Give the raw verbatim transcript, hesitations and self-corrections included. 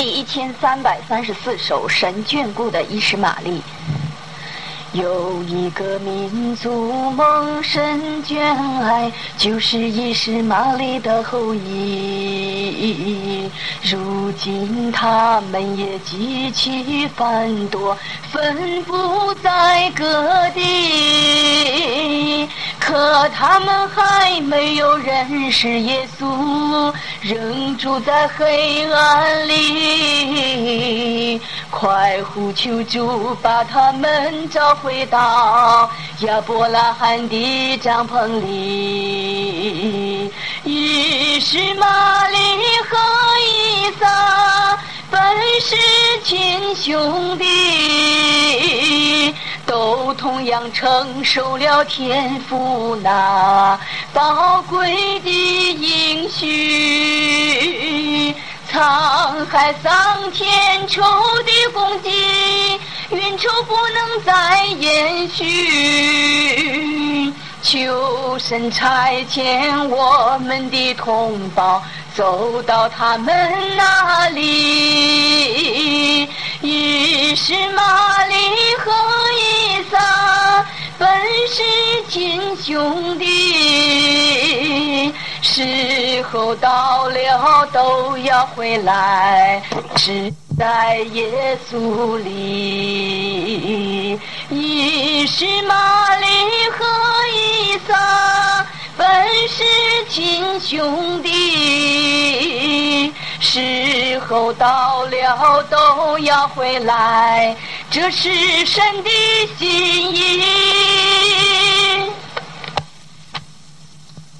第一千三百三十四首，神眷顾的伊什玛利。有一个民族蒙神眷爱，就是伊什玛利的后裔。如今他们也极其繁多，分布在各地，可他们还没有认识耶稣，仍住在黑暗里。快呼求主，把他们找回到亚伯拉罕的帐篷里。伊什玛利和以撒本是亲兄弟，都同样承受了天父那宝贵的应许。沧海桑田仇的攻击，冤仇不能再延续。求神差遣我们的同胞走到他们那里。伊什玛利和以撒本是亲兄弟，时候到了都要回来，是在耶稣里。伊什玛利和以撒本是亲兄弟，时候到了都要回来，这是神的心意。